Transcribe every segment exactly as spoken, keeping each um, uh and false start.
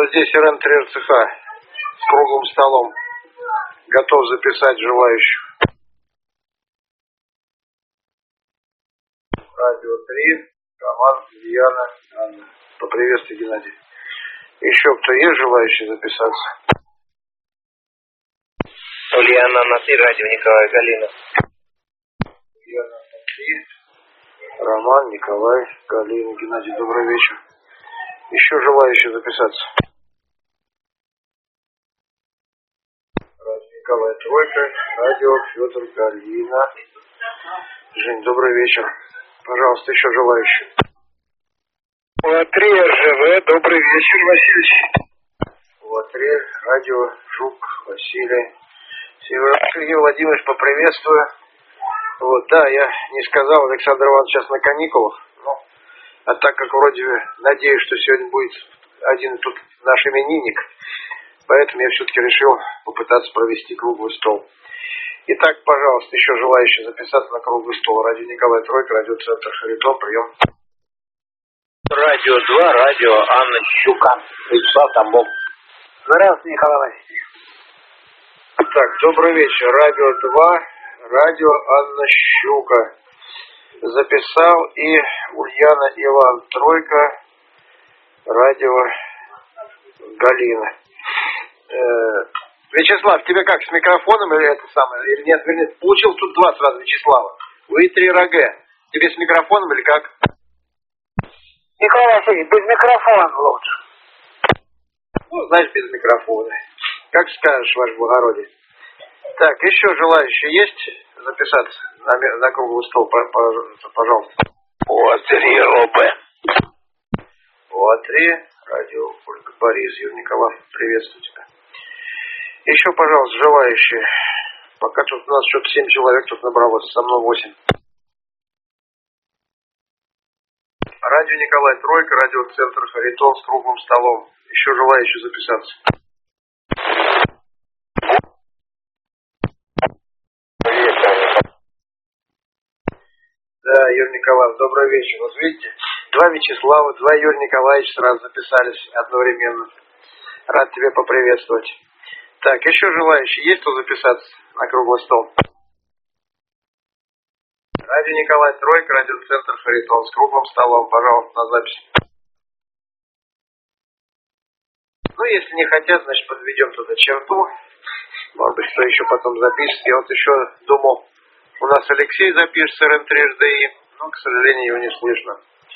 Здесь РН-три РЦХ с круглым столом. Готов записать желающих. Радио три, Роман, Ульяна, Анна. Поприветствую, Геннадий. Еще кто есть желающий записаться? Ульяна, Анатолий, радио Николай, Галина. Ульяна, Анатолий, Роман, Николай, Галина, Геннадий, добрый вечер. Еще желающие записаться? Радио Николай, Тройка, радио Федор, Галина. Жень, добрый вечер. Пожалуйста, еще желающие. три эр жэ вэ, добрый вечер, Васильевич. три, радио Жук, Василий. Сергей Владимирович, поприветствую. Вот, да, я не сказал, Александр Иванович сейчас на каникулах. Ну, а так как вроде надеюсь, что сегодня будет один тут наш именинник, поэтому я все-таки решил попытаться провести круглый стол. Итак, пожалуйста, еще желающие записаться на круглый стол. Радио Николай Тройка, радиоцентр Харитон, прием. Радио два, радио Анна Щука, Вячеслав Тамбов. Здравствуйте, Николай Васильевич. Так, добрый вечер. Радио два, радио Анна Щука. Записал и Ульяна Иван Тройка, радио Галина. Э, Вячеслав, тебе как, с микрофоном или это самое? Или нет, вернее, получил тут два сразу Вячеслава. Вы три эр гэ. Тебе с микрофоном или как? Николай Васильевич, без микрофона лучше. Ну, значит, без микрофона. Как скажешь, ваше благородие. Так, еще желающие есть записаться на, на круглый стол, пожалуйста? О три эр бэ. О три, радио Ольга Борис, Юрий Николаев, приветствую тебя. Еще, пожалуйста, желающие. Пока тут у нас что-то семь человек тут набралось, со мной восемь. Радио Николай Тройка, радиоцентр Харитон с круглым столом. Еще желающие записаться? Да, Юрий Николаевич, добрый вечер. Вот видите, два Вячеслава, два Юрия Николаевича сразу записались одновременно. Рад тебя поприветствовать. Так, еще желающие есть кто записаться на круглый стол? Радио Николай Тройка, радиоцентр Харитон с круглым столом, пожалуйста, на запись. Ну, если не хотят, значит, подведем туда черту. Может быть, что еще потом запишет. Я вот еще думал, у нас Алексей запишется эр эн три эйч ди и, но, к сожалению, его не слышно.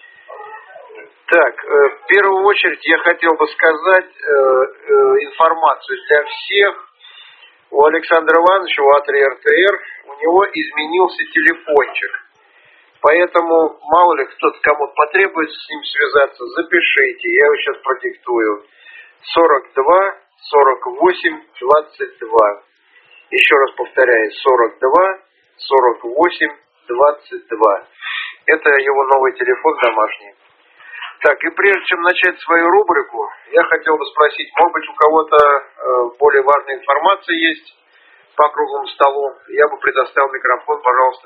Так, э, в первую очередь я хотел бы сказать э, э, информацию для всех. У Александра Ивановича, у а три эр тэ эр, у него изменился телефончик. Поэтому, мало ли кто-то кому-то потребуется с ним связаться, запишите. Я его сейчас продиктую. сорок два сорок восемь двадцать два. Еще раз повторяю. сорок два сорок восемь двадцать два. Это его новый телефон домашний. Так, и прежде чем начать свою рубрику, я хотел бы спросить, может быть, у кого-то э, более важная информация есть по круглому столу? Я бы предоставил микрофон, пожалуйста.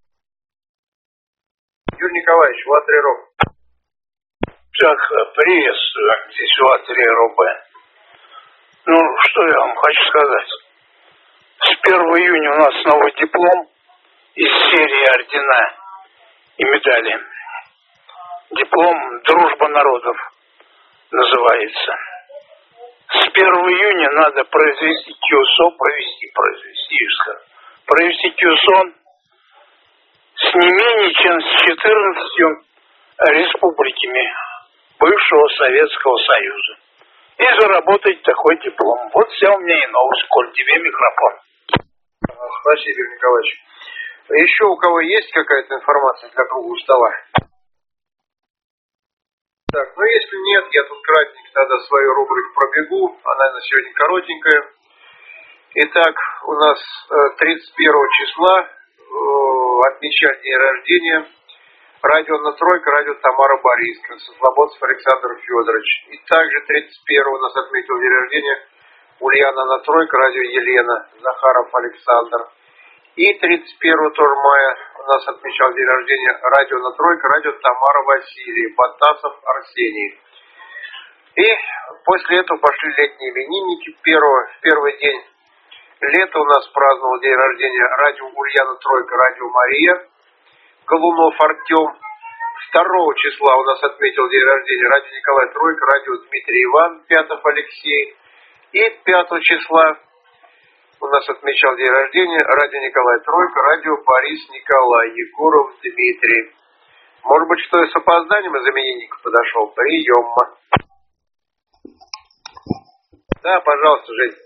Юрий Николаевич, у а три эр о. Так, приветствую, здесь у а три эр о бэ. Ну, что я вам хочу сказать. С первого июня у нас новый диплом из серии ордена и медали. Диплом «Дружба народов» называется. С первого июня надо произвести КИОСО, провести, произвести, провести КИОСО с не менее чем с четырнадцатью республиками бывшего Советского Союза. И заработать такой диплом. Вот вся у меня и новость. Коль, тебе микрофон. Спасибо, Юрий Николаевич. Еще у кого есть какая-то информация для круглого стола? Так, ну если нет, я тут кратенько тогда свою рубрику пробегу. Она на сегодня коротенькая. Итак, у нас тридцать первого числа э, отмечать день рождения. Радио на Тройка, радио Тамара Борисовна, Слободцев Александр Федорович. И также тридцать первого у нас отметил день рождения Ульяна на Тройка, радио Елена, Захаров Александр. И тридцать первого тоже мая у нас отмечал день рождения радио на Тройка, радио Тамара Василий, Батасов Арсений. И по После этого пошли летние именинники. Первого, в первый день лета у нас праздновал день рождения радио Ульяна Тройка, радио Мария, Голунов Артем. Второго числа у нас отметил день рождения радио Николай Тройка, радио Дмитрий Иван, Пятов Алексей. И пятого числа у нас отмечал день рождения радио Николай Тройка, радио Борис Николай, Егоров Дмитрий. Может быть, что и с опозданием из именинников подошел. Прием. Да, пожалуйста, Жень.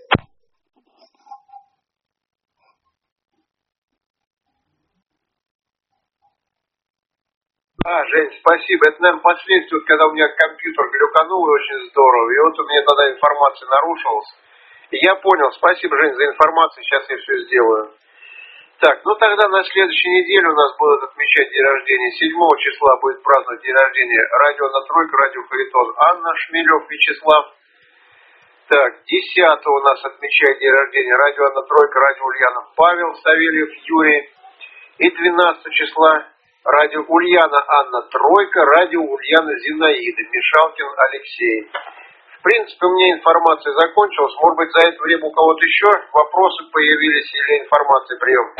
А, Жень, спасибо. Это, наверное, последствия, когда у меня компьютер глюканул и очень здорово. И вот у меня тогда информация нарушилась. И я понял. Спасибо, Жень, за информацию. Сейчас я все сделаю. Так, ну тогда на следующей неделе у нас будут отмечать день рождения. седьмого числа будет праздновать день рождения радио «На Тройка», радио «Харитон» Анна Шмелев Вячеслав. Так, десятого у нас отмечает день рождения радио «На Тройка», радио Ульянов Павел Савельев Юрий. И двенадцатого числа радио Ульяна Анна Тройка, радио Ульяна Зинаида Мишалкин Алексей. В принципе, у меня информация закончилась. Может быть, за это время у кого-то еще вопросы появились или информация прием?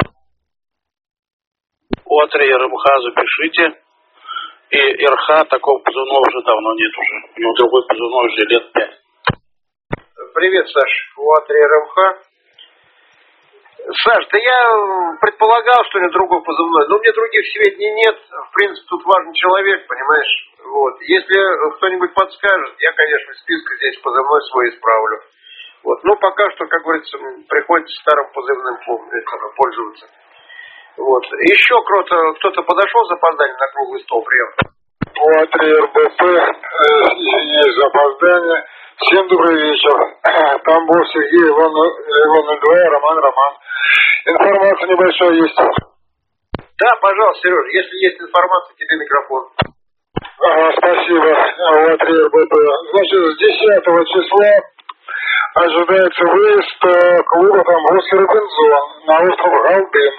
У Атрия РМХ запишите. И РХ такого позывного уже давно нет уже. У него другой позывной уже лет пять. Привет, Саш. У Атрия РМХ. Саш, да я предполагал, что у него другой позывной, но у меня других сведений нет. В принципе, тут важный человек, понимаешь? Вот. Если кто-нибудь подскажет, я, конечно, из списка здесь позывной свой исправлю. Вот. Но пока что, как говорится, приходится старым позывным пользоваться. Вот. Еще кто-то, кто-то подошел с опозданием на круглый стол, прием? У Атрия РБП, э, извиняюсь за опоздание. Всем добрый вечер. Тамбов Сергей, Иван, Иван два, Роман, Роман. Информация небольшая есть. Да, пожалуйста, Сереж, если есть информация, тебе микрофон. Ага, спасибо. У Атрия РБП. Значит, с десятого числа ожидается выезд э, клуба Тамбовский Робинзон на остров Галдын.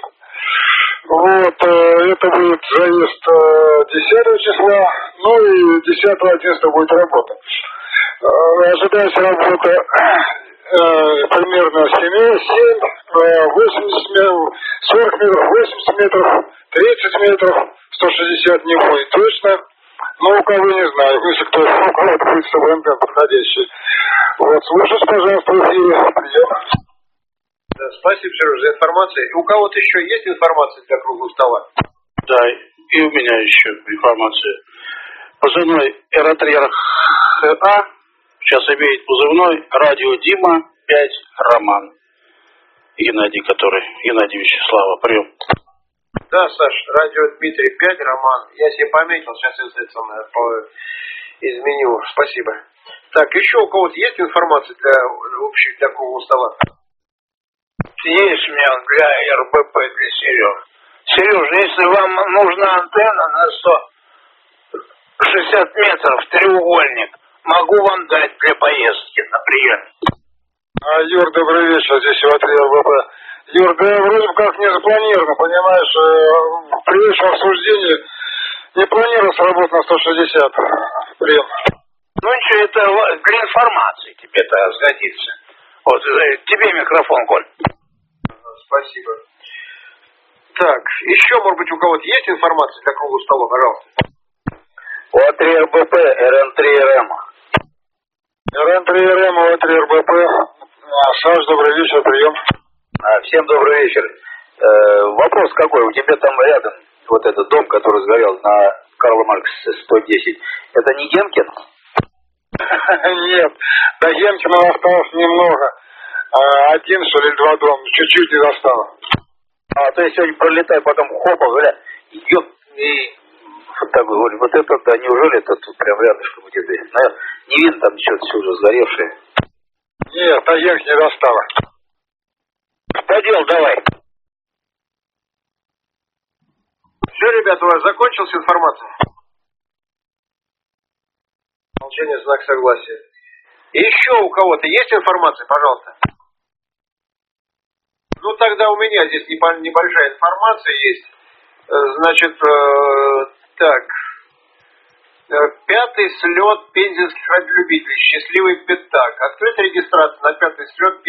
Вот, э, это будет заезд э, десятого числа, ну и десятого-одиннадцатого будет работа. Ожидается работа э, примерно семь, восемьдесят метров, сорок метров, восемьдесят метров, тридцать метров, сто шестьдесят не будет точно. Но у кого не знаю, если кто у кого-то будет с собой антенн подходящий. Вот, слушайте, пожалуйста, в эфире. Прием. Да, спасибо, Сереж, за информацию. И у кого-то еще есть информация для круглого стола? Да, и у меня еще информация. Позывной РА сейчас имеет позывной радио Дима пять Роман. Геннадий, который, Геннадий Вячеслава, прием. Да, Саш, радио Дмитрий пять Роман. Я себе пометил, сейчас я это самое изменю. Спасибо. Так, еще у кого-то есть информация для общей, для круглого стола? Есть у меня для РБП, для Сережи. Сереж, если вам нужна антенна на сто шестьдесят метров, треугольник, могу вам дать для поездки на прием. А, Юр, добрый вечер, здесь у Атрия РБП. Юр, да вроде бы как не запланировано, понимаешь, э, при вашем обсуждении не планировалось работать на сто шестьдесят. Прием. Ну ничего, это для информации тебе-то сгодится. Вот, тебе микрофон, Коль. Спасибо. Так, еще, может быть, у кого-то есть информация для круглого стола, пожалуйста? У Атрия РБП, РН три РМ. РН три РМ, у Атрия РБП. Саш, добрый вечер, прием. Всем добрый вечер. Э, вопрос какой? У тебя там рядом вот этот дом, который сгорел на Карла Маркса сто десять. Это не Гемкин? Нет, до Гемкина осталось немного. Один, что ли, два дома. Чуть-чуть не достало. А, то есть сегодня пролетай, потом хопа, говорят, идет и... Вот так говорю, вот это, да, неужели это тут прям рядышком где-то? Наверное, не видно там ничего, все уже сгоревшее. Нет, до Гемки не достало. По делу давай. Все, ребята, у вас закончилась информация? Молчание, знак согласия. И еще у кого-то есть информация, пожалуйста? Ну, тогда у меня здесь небольшая информация есть. Значит, э, так. Пятый слет пензенских радиолюбителей. Счастливый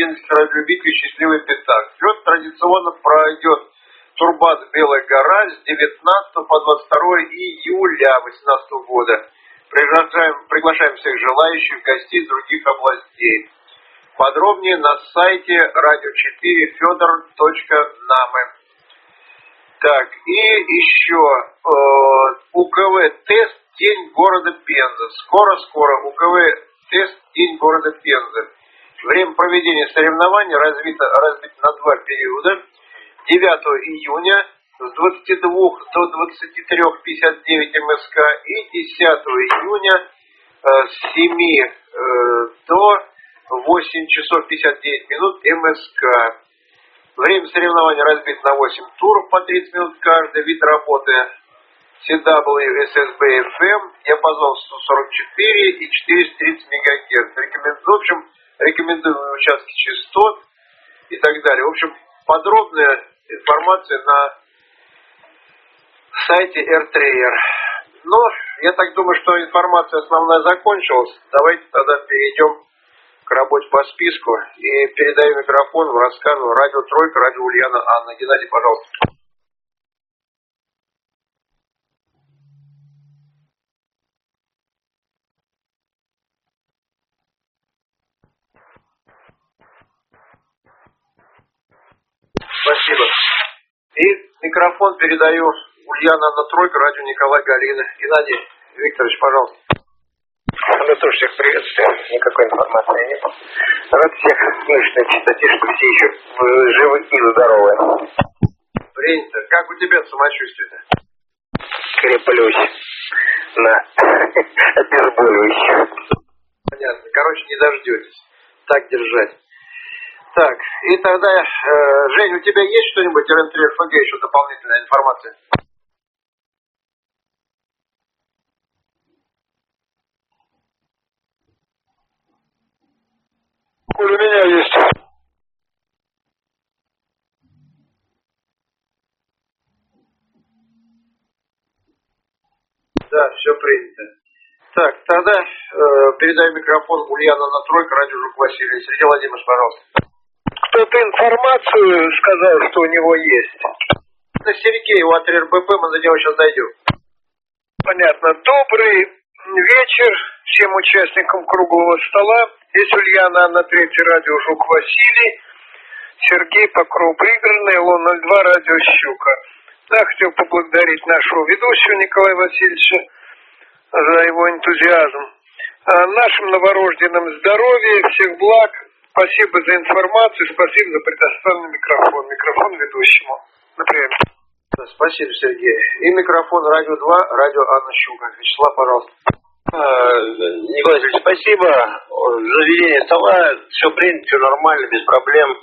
пензенских радиолюбителей «Счастливый пятак». Вперед традиционно пройдет турбаз «Белая гора» с девятнадцатого по двадцать второе июля две тысячи восемнадцатого года. Приглашаем, приглашаем всех желающих гостей из других областей. Подробнее на сайте радио четыре федор точка наме. Так, и еще э, УКВ-тест «День города Пенза». Скоро-скоро УКВ-тест «День города Пенза». Время проведения соревнований разбито, разбито на два периода. девятого июня с двадцати двух до двадцати трёх пятьдесят девять МСК и десятого июня э, с семи э, до восьми часов пятьдесят девять минут МСК. Время соревнований разбито на восемь туров по тридцать минут каждый. Вид работы си дабл ю эс эс би эф эм, диапазон сто сорок четыре и четыреста тридцать мегагерц. Рекомендую, в общем, рекомендуемые участки частот и так далее. В общем, подробная информация на сайте эр три эр. Ну, я так думаю, что информация основная закончилась. Давайте тогда перейдем к работе по списку. И передаю микрофон, рассказываю. Радио Тройка, радио Ульяна Анна. Геннадий, пожалуйста. Спасибо. И микрофон передаю Ульяна Анна Тройка, радио Николай Галина. Геннадий Викторович, пожалуйста. Ну, тоже всех приветствую. Никакой информации нет. Рад всех слышать на частоте, что все еще живы и здоровы. Принято. Как у тебя самочувствие-то? Креплюсь на обезболивающее. Понятно. Короче, не дождетесь. Так держать. Так, и тогда, э, Жень, у тебя есть что-нибудь, эр эн три эр эф гэ, еще дополнительная информация? У меня есть. Да, все принято. Так, тогда э, передаю микрофон Ульяна на Тройка, радио Жук Василий. Сергей Владимирович, пожалуйста. Кто-то информацию сказал, что у него есть. Это Сергей, у а три эр бэ пэ, мы до него сейчас дойдем. Понятно. Добрый вечер всем участникам круглого стола. Здесь Ульяна на третье радио Жук Василий. Сергей Покров пригородный, Лон ноль два, радио Щука. Да, хотел поблагодарить нашего ведущего Николая Васильевича за его энтузиазм. А нашим новорожденным здоровья, всех благ. Спасибо за информацию, спасибо за предоставленный микрофон. Микрофон ведущему. Например. Спасибо, Сергей. И микрофон радио два, радио Анна Щука. Вячеслав, пожалуйста. Николай Васильевич, спасибо за ведение стола. Все принято, все нормально, без проблем.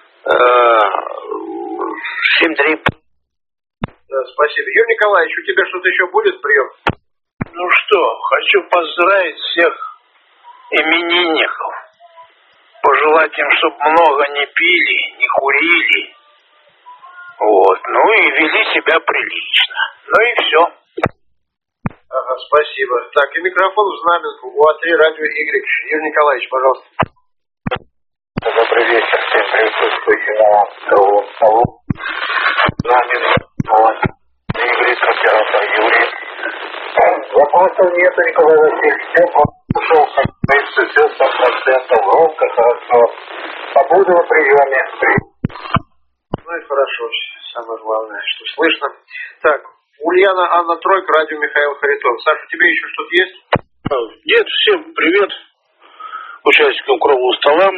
семь три. Да, спасибо. Юрий Николаевич, у тебя что-то еще будет прием? Ну что, хочу поздравить всех именинников. Пожелать им, чтобы много не пили, не курили. Вот. Ну и вели себя прилично. Ну и все. Ага, спасибо. Так, и микрофон в знаменку. У а три радио Y. Юрий Николаевич, пожалуйста. Добрый вечер. Всем присутствующим на круглом столу. Знаменку. Y, оператор Юрий. Вопросов нету, Николай Васильевич. Все ушел, как говорится, все сто процентов. Громко, хорошо. Побуду на приеме. Ну и хорошо. Самое главное, что слышно. Так, Ульяна Анна Тройка, радио Михаил Харитон. Саша, у тебя еще что-то есть? Нет, всем привет. Участникам круглого стола.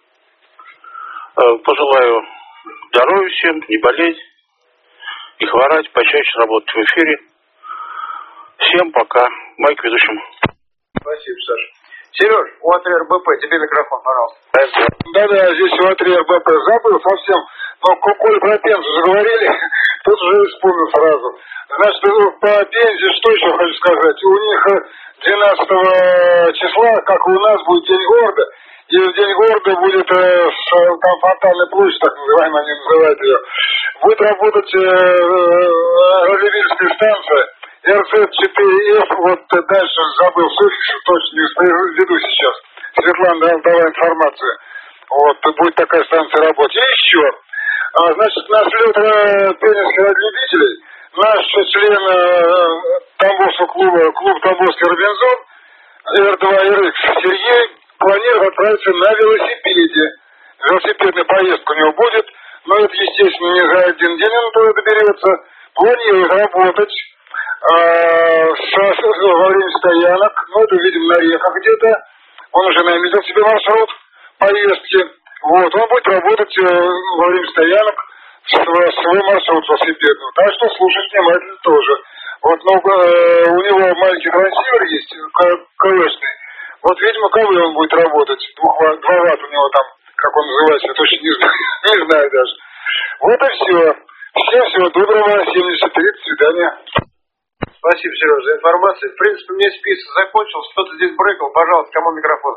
Пожелаю здоровья всем, не болеть, не хворать, почаще работать в эфире. Всем пока. Майк ведущим. Спасибо, Саша. Сереж, у а три эр бэ пэ, тебе микрофон, пожалуйста. Да-да, здесь у а три эр бэ пэ забыл совсем. Но коль про Пензу заговорили, тут же вспомнил сразу. Значит, по Пензе что еще хочу сказать. У них двенадцатого числа, как и у нас, будет День города. И в День города будет э, там фонтанная площадь, так называемая, они называют ее. Будет работать э, радиовильская станция эр зет четыре эф. Вот дальше забыл, слышишь, точно не веду сейчас. Светлана дала информацию. Вот, тут будет такая станция работать. И еще, а, значит, на слет э, теннисских любителей наш член э, Тамбовского клуба, клуб Тамбовский Робинзон, эр два эр икс Сергей, планирует отправиться на велосипеде. Велосипедная поездка у него будет, но это, естественно, не за один день он туда доберется. Планирует работать э, со, во время стоянок, ну, это, видимо, на реках где-то. Он уже наметил себе маршрут поездки. Вот, он будет работать э, во время стоянок свой, свой маршрут велосипедный. Так что слушать внимательно тоже. Вот, ну, э, у него маленький трансивер есть, КВшный. Вот, видимо, КВ он будет работать. Двух, два ватт у него там, как он называется, я точно не знаю, не знаю даже. Вот и все. Всем всего доброго, семьдесят три, до свидания. Спасибо, Сережа, за информацию. В принципе, мне список закончился. Кто-то здесь брекал. Пожалуйста, кому микрофон?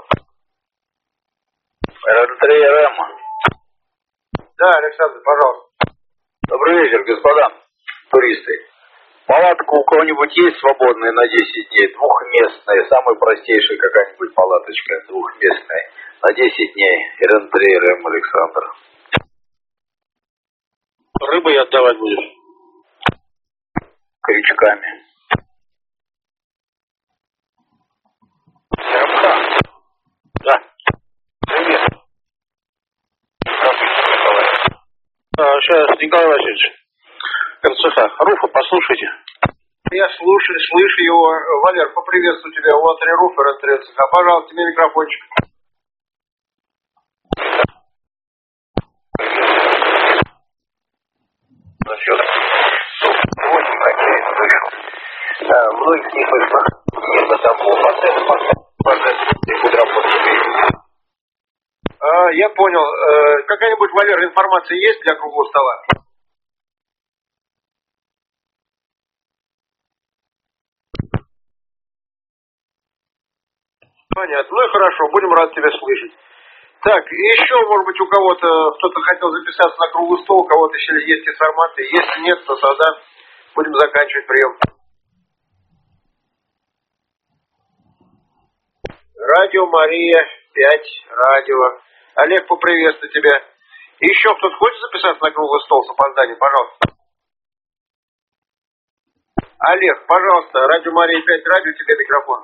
эр три эр эм. Да, Александр, пожалуйста. Добрый вечер, господа туристы. Палатка у кого-нибудь есть свободная на десять дней? Двухместная, самая простейшая какая-нибудь палаточка, двухместная. На десять дней. эр три эр эм, Александр. Рыбой отдавать будешь? Крючками. Серебка? Да. Привет. А, сейчас, Николай Васильевич. эр цэ ха. Руфа, послушайте. Я слушаю, слышу его. Валер, поприветствую тебя. Вот три Руфа, эр три ЦХ. Пожалуйста, тебе микрофончик. Насчет восемь какие слышал. Да, многих не слышно. Нет, там полпроцента, и куда работать. А, я понял. Э, какая-нибудь, Валер, информация есть для круглого стола? Понятно. Ну и хорошо, будем рады тебя слышать. Так, еще, может быть, у кого-то, кто-то хотел записаться на круглый стол, у кого-то еще есть информация. Если нет, то тогда будем заканчивать прием. Радио Мария, пять, радио. Олег, поприветствую тебя. Еще кто-то хочет записаться на круглый стол с опозданием, пожалуйста. Олег, пожалуйста, радио Мария, пять, радио, тебе микрофон.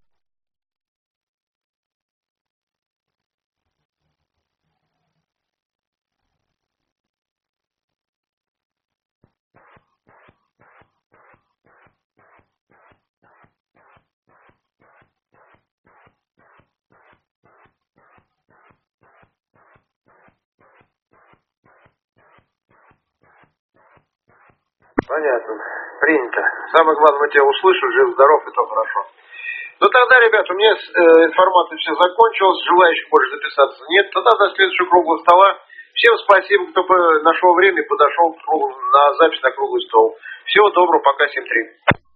Понятно. Принято. Самое главное, мы тебя услышим, жив-здоров, и то хорошо. Ну тогда, ребят, у меня э, информация все закончилась, желающих больше записаться нет. Тогда до следующего круглого стола. Всем спасибо, кто нашел время и подошел на запись на круглый стол. Всего доброго, пока, семь три.